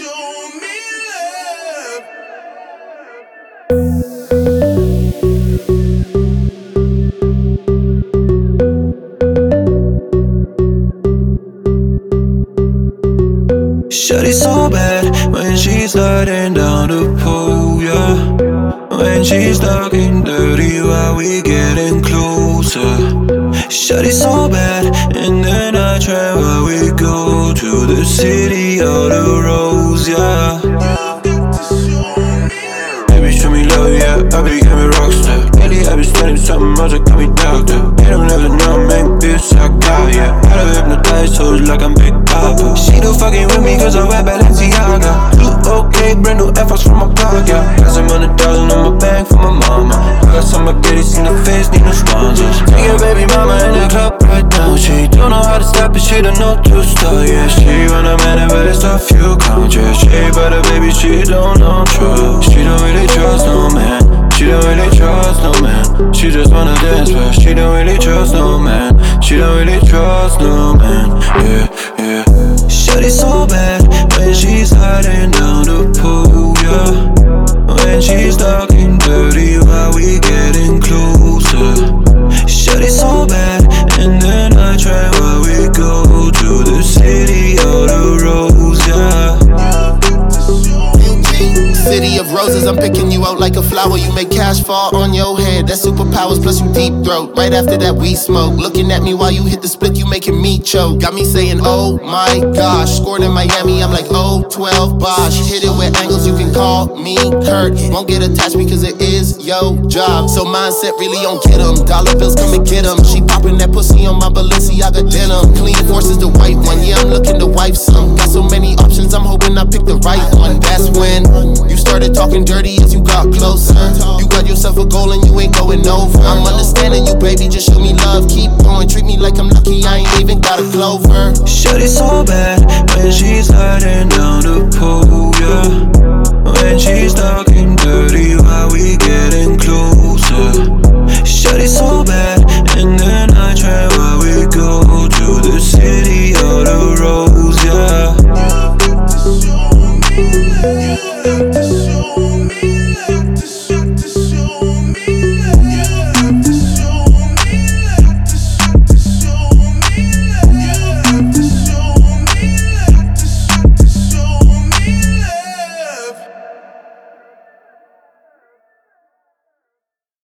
show me love. Shawty so bad when she's sliding down the pole, yeah. When she's talking dirty while we getting closer. Shawty so bad in the night train while we go to the city of the rose, yeah. Baby, show me love, yeah. I became a rockstar. Lately I been studying something else that got me doctor. They don't ever know, man, bitch, I got ya. How to hypnotize hoes like I'm Big Papa. She do fucking with me cause I wear Balenciaga. You okay, brand new Air Force from my pocket. Got some $100,000 on my bank for my mama. I got some spaghettis in the face, need no sponsors. Take your baby mama in the club right now. She don't know how to stop it, she don't know to start, yeah. She want a man that better stuff you can't just. She but a baby, she don't know trust. She don't really trust no man. She don't really trust no man. She just wanna dance, but she don't really trust no man. She don't really trust no man, yeah, yeah. Shawty so bad when she's hiding down the pool, yeah. When she's talking dirty while we getting closer. Shawty so bad and then I try while we go to the city of the rose, yeah. City of roses, I'm picking you out like a flower. You make cash fall on your head. That's superpowers plus you deep throat. Right after that we smoke. Looking at me while you hit the split, you making me choke. Got me saying, oh my gosh. Scored in Miami, I'm like, oh, 12 Bosh. Hit it with angles, you can call me Kurt. Won't get attached because it is your job. So mindset really don't get 'em. Dollar bills come and get 'em. She popping that pussy on my Balenciaga denim. Clean Force is the white one, yeah, I'm looking to wife some. Got so many options, I'm hoping I pick the right one. That's when you started talking dirty as you got closer. You got yourself a goal and you ain't going over. I'm understanding you, baby, just show me love. Keep going, treat me like I'm lucky, I ain't even got a clover. Shawty so bad when she's hiding down the pool, yeah. When she's talking